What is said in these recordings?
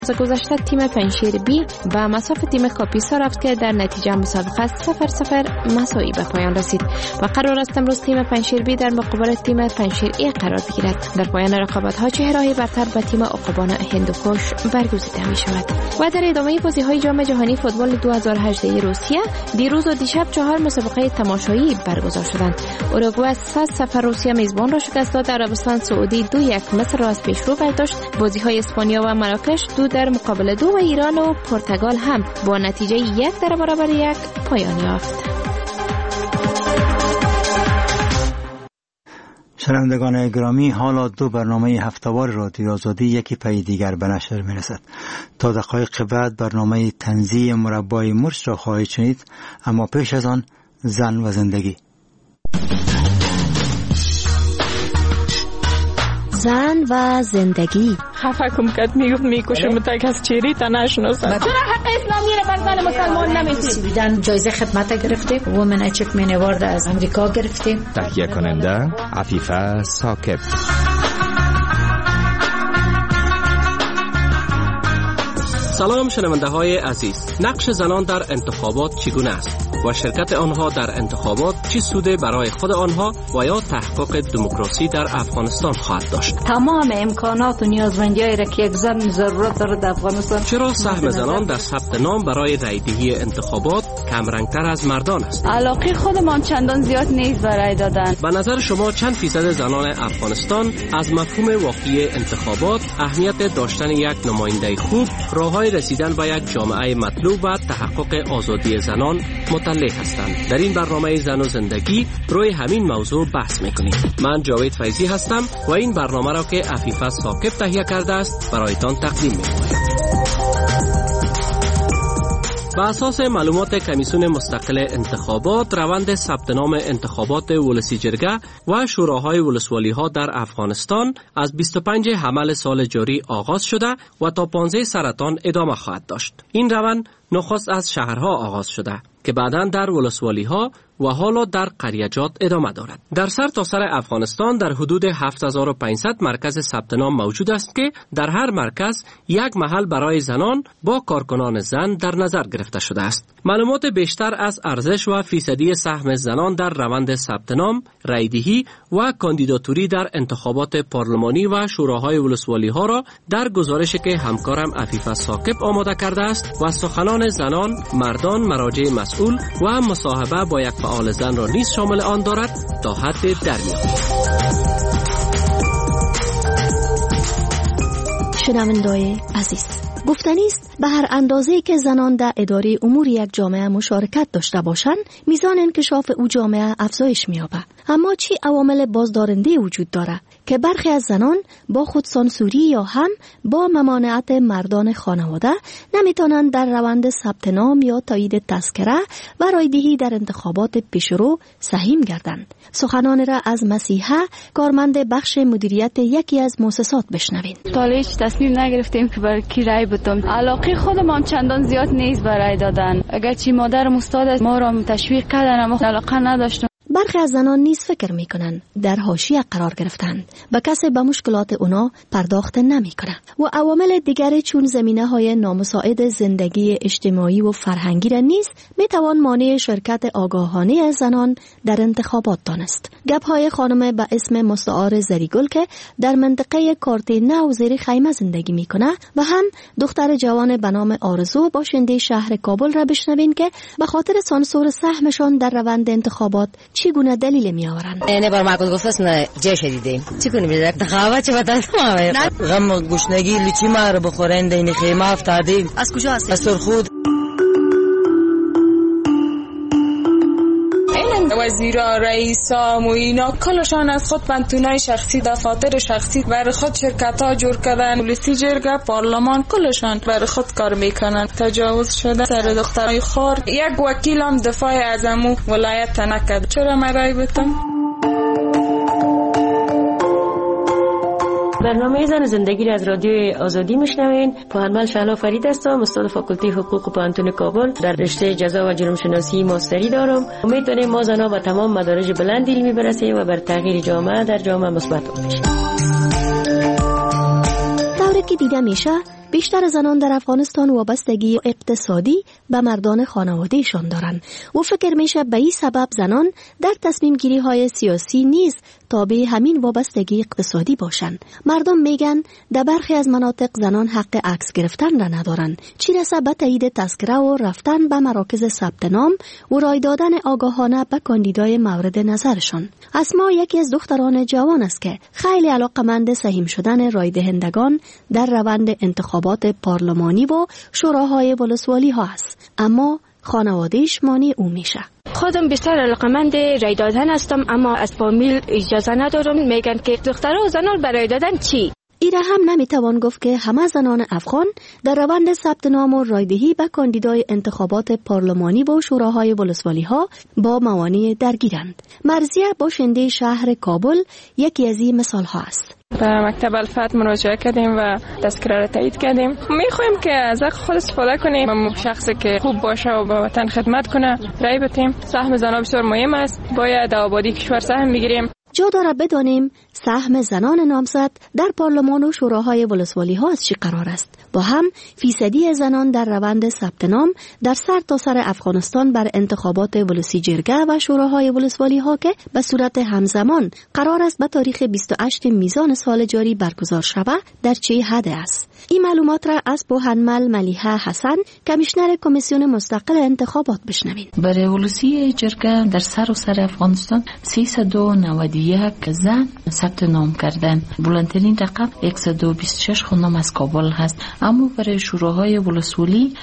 گذشته تیم پنجشیر بی به مصاف تیم کاپیسا رفت که در نتیجه مسابقه 0-0 مساوی به پایان رسید و قرار است امروز تیم پنجشیر بی در مقابل تیم پنجشیر ای قرار بگیرد. در پایان رقابت‌ها چهره‌ای برتر به تیم عقبان هندوکش برگزیده می شود. و در ادامه بازی‌های جام جهانی فوتبال 2018 روسیه دیروز و دیشب 4 مسابقه تماشایی برگزار شدند. اوروگوئه 3-0 روسیه میزبان را شکست داد. عربستان سعودی 2-1 مصر را از پیشرو برداشت. بازی‌های اسپانیا و مراکش 2-2 و ایران و پرتغال هم با نتیجه 1-1 پایان یافت. شنوندگان گرامی، حالا 2 برنامه هفته‌وار رادیو آزادی یکی پی دیگر به نشر می‌رسد. تا دقایق بعد برنامه تنزیه مربای مرچ را خواهید شنید، اما پیش از آن زن و زندگی. زن و زندگی. خفکم کد میکشم تا کس چیری تا نشناسد. چرا حق اسلامی را بر زن مسلمان نمیدید؟ دیدن جایزه خدمت گرفتیم، وومن اچیومنت اوارد از امریکا گرفتیم. تهیه کننده عفیفه ثاقب. سلام شنونده های عزیز. نقش زنان در انتخابات چگونه است و شرکت آنها در انتخابات چه سودی برای خود آنها و یا تحقق دموکراسی در افغانستان خواهد داشت؟ تمام امکانات و نیازمندی‌هایی را که یک زن ضرورت دارد در افغانستان. چرا سهم زنان در ثبت نام برای رایدهی انتخابات کم رنگتر از مردان است؟ علاقه خودمان چندان زیاد نیست برای دادن. به نظر شما چند فیصد زنان افغانستان از مفهوم واقعی انتخابات، اهمیت داشتن یک نماینده خوب، راههای رسیدن به یک جامعه مطلوب و تحقق آزادی زنان مطلع هستند؟ در این برنامه زن و زندگی روی همین موضوع بحث میکنیم. من جاوید فیضی هستم و این برنامه را که عفیفه ثاقب تهیه کرده است برایتان تقدیم میکنم. با اساس معلومات کمیسیون مستقل انتخابات، روند ثبت نام انتخابات ولسی جرگه و شوراهای ولسوالی ها در افغانستان از 25 حمل سال جاری آغاز شده و تا 15 سرطان ادامه خواهد داشت. این روند نخست از شهرها آغاز شده که بعداً در ولسوالی ها و حالا در قریجات ادامه دارد. در سرتاسر افغانستان در حدود 7500 مرکز ثبت نام موجود است که در هر مرکز یک محل برای زنان با کارکنان زن در نظر گرفته شده است. معلومات بیشتر از ارزش و فیصدی سهم زنان در روند ثبت نام، رایدهی و کاندیداتوری در انتخابات پارلمانی و شوراهای ولسوالی ها را در گزارشی که همکارم عفیفه ثاقب آماده کرده است و سخنان زنان، مردان، مراجع مسئول و مصاحبه با یک فعال زن را نیز شامل آن دارد تا حد درمیان. شنونده‌های عزیز، گفتنی است به هر اندازه‌ای که زنان در اداره امور یک جامعه مشارکت داشته باشند، میزان انکشاف او جامعه افزایش می‌یابد. اما چی عوامل بازدارنده وجود دارد که برخی از زنان با خودسانسوری یا هم با ممانعت مردان خانواده نمیتونند در روند ثبت نام یا تایید تذکره و رایدهی در انتخابات پیشرو سهیم گردند؟ سخنان را از مسیحه، کارمند بخش مدیریت یکی از مؤسسات بشنوید. تا هیچ تصمیم نگرفتیم که برای کی رای بدیم. علاقه خودمان چندان زیاد نیست برای دادن. اگر چی مادرم استاد ما را تشویق کردن اما علاقه نداشتم. برخی از زنان نیز فکر میکنند در حاشیه قرار گرفتند و کسی به مشکلات اونا پرداخت نمیکنه و عوامل دیگری چون زمینه‌های نامساعد زندگی اجتماعی و فرهنگی را نیز میتوان مانع شرکت آگاهانه زنان در انتخابات دانست. گپ‌های خانم به اسم مستعار زریگل که در منطقه کارتینه زیر خیمه زندگی میکنه و هم دختر جوان به نام آرزو باشنده شهر کابل را بشنوین که به خاطر سانسور سهمشان در روند انتخابات چگونه دلیل می آورند؟ نه بار ما گفت نه جه شدیدیم چیکونی میذاره دخاوت چه بدن ما غم گشنگی لیچی ما رو بخورن دین خیمه افتادیم. از کجا هستی؟ از سرخود. وزیرا، رئیسا، معینا کلشان از خود پنتونای شخصی، دفاتر شخصی برای خود شرکت ها جور کردن. ولسی جرگه، پارلمان کلشان برای خود کار میکنن. تجاوز شده سر دخترای خور. یک وکیل هم دفاع از امو ولایت نکرد. چرا من رای بدم؟ برنامه زن زندگی را از رادیو آزادی میشنوین. پوهنمند شهلا فرید هستم، استاد فاکولته حقوق پوهنتون کابل. در رشته جزا و جرم شناسی ماستری دارم. امید داریم ما زنها به تمام مدارج بلند علمی برسیم و بر تغییر جامعه در جامعه مثبت باشیم. طوری که دیده میشه بیشتر زنان در افغانستان وابستگی اقتصادی به مردان خانوادهشان دارند و فکر میشه به این سبب زنان در تصمیم گیری های سیاسی نیز تابع همین وابستگی اقتصادی باشند. مردم میگن در برخی از مناطق زنان حق عکس گرفتن را ندارند، چی رسه به تایید تذکره و رفتن به مراکز ثبت نام و رای دادن آگاهانه به کاندیدای مورد نظرشان. اسما یکی از دختران جوان است که خیلی علاقمند سهیم شدن رای دهندگان در روند انتخابات پارلمانی و شوراهای ولسوالی ها است، اما خانوادهش مانع او میشه. خودم بیشتر علاقمند رای دادن هستم، اما از فامیل اجازه ندارم. میگن که دخترها و زنان برای دادن چی؟ ایره هم نمیتوان گفت که همه زنان افغان در روند ثبت نام و رایدهی به کاندیدای انتخابات پارلمانی و شوراهای ولسوالی ها با موانع درگیرند. مرضیه باشنده شهر کابل یکی از این مثال ها است. به مکتب الفت مراجعه کردیم و تذکره را تایید کردیم. میخوایم که از حق خود استفاده کنیم، شخصی که خوب باشه و به وطن خدمت کنه رای بدیم. سهم زنان بسیار مهم است، باید آبادی کشور سهم بگیریم. جا داره بدانیم سهم زنان نامزد در پارلمان و شوراهای ولسوالی ها از چی قرار است. با هم فیصدی زنان در روند ثبت نام در سرتاسر افغانستان بر انتخابات ولسی جرگه و شوراهای ولسوالی ها که به صورت همزمان قرار است به تاریخ 28 میزان سال جاری برگزار شود در چه حد است. این معلومات را از بوهنمل ملیحه حسن کمیشنر کمیسیون مستقل انتخابات بشنوین. برای ولسی جرگه در سراسر افغانستان 391 زن ثبت نام کردن. بلندترین رقم 126 خانم از کابل هست، اما برای شوراهای ولسوالی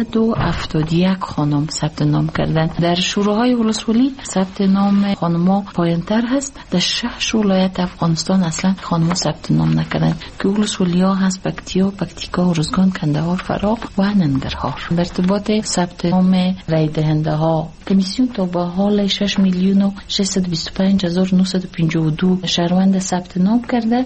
271 خانم ثبت نام کردن. در شوراهای ولسوالی ثبت نام خانم‌ها پایین‌تر هست. در 6 ولایت افغانستان اصلا خانم‌ها ثبت نام نکردن که ولسوالی‌ها هست پکتیا، پکتیکا، ارزگان، کندهار، فراه و ننگرهار. در ارتباط ثبت نام رای دهنده‌ها کمیسیون تا به حال 6,625,952 شهروند ثبت نام کرده.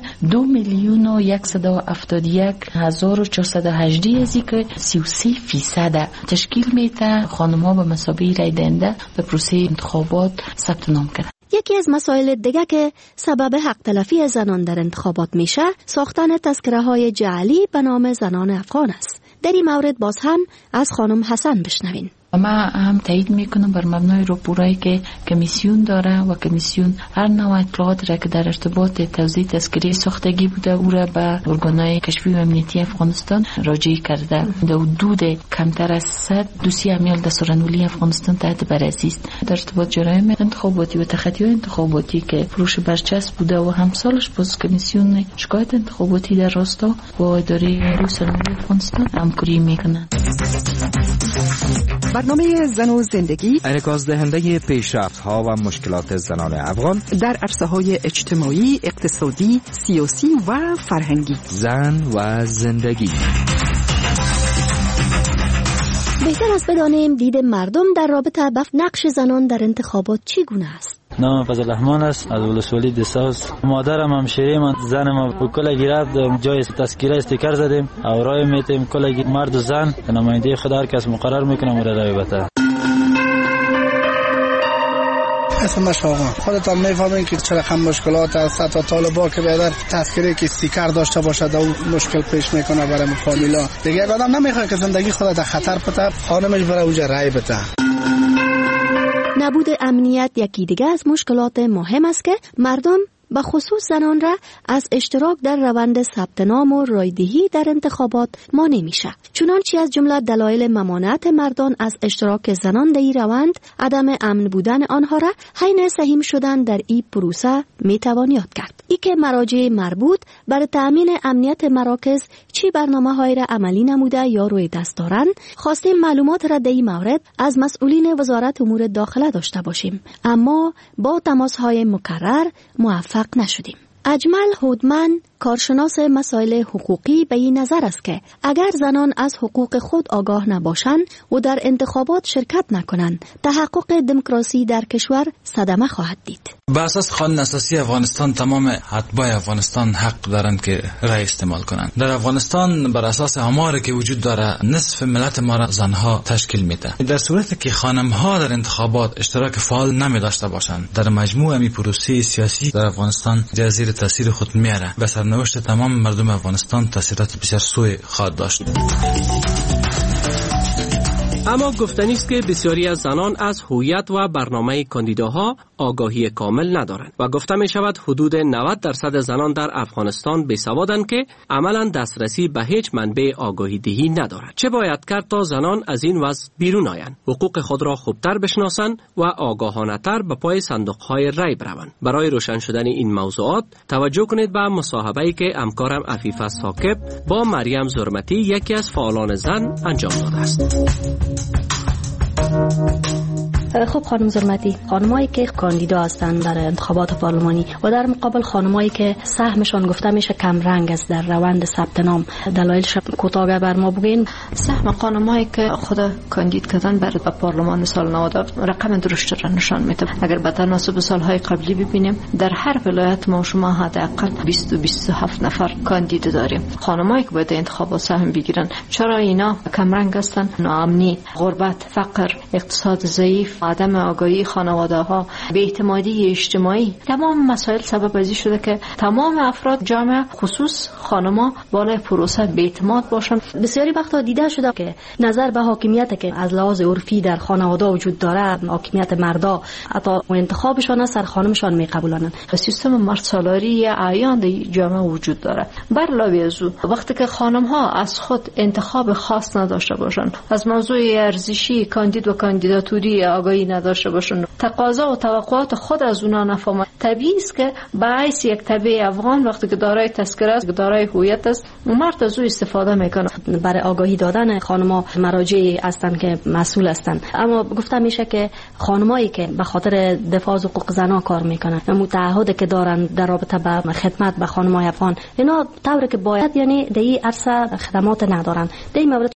2,171,418 از این که 33% تشکیل میده خانم‌ها به مثابه رای دهنده به پروسه انتخابات ثبت نام کرده. یکی از مسائل دیگه که سبب حق تلفی زنان در انتخابات میشه ساختن تذکره‌های جعلی به نام زنان افغان است. در این مورد باز هم از خانم حسن بشنوین. ما هم تایید میکنم بر مبنای راپورایی که کمیسیون داره و کمیسیون هر نوع اطلاعات را که در ارتباط توزیع تذکره ساختگی بوده او را به ارگانهای کشفی و امنیتی افغانستان راجع کرده. در حدود کمتر از 100 دوسیه امیال دستورالعملی افغانستان تحت بررسی است. در ارتباط جرایم انتخاباتی و تخطی‌های انتخاباتی که فروش برچسب بوده و همسالش باز کمیسیون شکایت انتخاباتی در راستا با اداره روی سلامتی افغانستان همکاری میکنند. برنامه زن و زندگی انعکاس دهنده پیشرفت‌ها و مشکلات زنان افغان در عرصه‌های اجتماعی، اقتصادی، سیاسی و فرهنگی. زن و زندگی. بهتر است بدانیم دید مردم در رابطه با نقش زنان در انتخابات چگونه است. نام فضل رحمان است، از ولسوالی دساس. مادرم همشیره من، زنم کلا گرفت جای تذکره استیکر زدیم او رای میتیم. کلا مرد و زن نماینده خود هر کس مقرر میکنه و رای بده. اسم شما خودتان میفهمین که چه رقم مشکلات است. تا طالبا که بیادر تذکره که استیکر داشته باشد او مشکل پیش میکنه برای فامیلا. دیگه آدم نمیخواد که زندگی خودت در خطر بده، خانمش برای اونجا رای بده. نبود امنیت یکی دیگه از مشکلات مهم است که مردم به خصوص زنان را از اشتراک در روند ثبت نام و رایدهی در انتخابات مانع میشه. چنانچه از جمله دلایل ممانعت مردان از اشتراک زنان در این روند عدم امن بودن آنها را حین سهیم شدن در این پروسه میتوان یاد کرد. ای که مراجع مربوط بر تأمین امنیت مراکز چی برنامه‌های را عملی نموده یا روی دست دارند، خواستیم معلومات را در این مورد از مسئولین وزارت امور داخله داشته باشیم، اما با تماس‌های مکرر موفق نشدیم. اجمل هودمن کارشناس مسائل حقوقی به این نظر است که اگر زنان از حقوق خود آگاه نباشند و در انتخابات شرکت نکنند، تحقق دموکراسی در کشور صدمه خواهد دید. بر اساس قانون اساسی افغانستان تمام اتباع افغانستان حق دارند که رای استعمال کنند. در افغانستان بر اساس آماری که وجود داره نصف ملت ما را زنها تشکیل میده. در صورتی که خانم‌ها در انتخابات اشتراک فعال نمی داشته باشند، در مجموع می پروسه سیاسی در افغانستان زیر تاثیر خود میاره. به سرنوشت تمام مردم افغانستان تاثیرات بسیار سوء خواهد داشت. اما گفتنی است که بسیاری از زنان از هویت و برنامه کاندیداها آگاهی کامل ندارند و گفته می شود حدود 90% زنان در افغانستان بیسوادند که عملا دسترسی به هیچ منبع آگاهی دهی ندارند. چه باید کرد تا زنان از این وضع بیرون آیند، حقوق خود را خوبتر بشناسند و آگاهانه تر به پای صندوق‌های رای بروند؟ برای روشن شدن این موضوعات توجه کنید به مصاحبه‌ای که همکارم عفیفه ثاقب با مریم زرمتی، یکی از فعالان زن، انجام داده است. خب خانم زرمتی، خانمایی که کاندیدا هستند در انتخابات پارلمانی و در مقابل خانمایی که سهمشان گفته میشه کم رنگ است در روند ثبت نام، دلایلش کوتاه بر ما بگین؟ سهم خانمایی که خود کاندید کردن برای پارلمان سال 90 رقم درشت را نشان میده. اگر به تناسب سالهای قبلی ببینیم در هر ولایت ما شما حداقل 20-27 نفر کاندید داریم. خانمایی که باید انتخابات سهم بگیرن، چرا اینا کم رنگ هستن؟ ناامنی، غربت، فقر، اقتصاد ضعیف، عدم آگاهی خانواده ها، بی‌اعتمادی اجتماعی، تمام مسائل سبب ازی شده که تمام افراد جامعه خصوص خانما بالای پروسه بی‌اعتماد باشن. بسیاری وقتا دیده شده که نظر به حاکمیت که از لحاظ عرفی در خانواده وجود داره، حاکمیت مردا، حتی انتخابشان سر خانمشان میقبولانن. سیستم مرد سالاری عیان در جامعه وجود داره. بر علاوه از او وقتی که خانم ها از خود انتخاب خاص نداشته باشن، از موضوع ارزشی کاندید و کاندیداتوری آگاهی نداشته باشن، تقاضا و توقعات خود از اونا نفهمن، طبیعی است که باعث یک طبیعی افغان وقتی که دارای تذکره است، دارای هویت است، مرد از او استفاده میکنه. برای آگاهی دادن خانم‌ها مراجعی هستند که مسئول هستند، اما گفته میشه که خانمایی که به خاطر دفاع از حقوق زنان کار میکنن، متعهد که دارن در رابطه با خدمت به خانم‌های افغان، اینا طوری که باید یعنی در این عرصه خدمات ندارن. در این مورد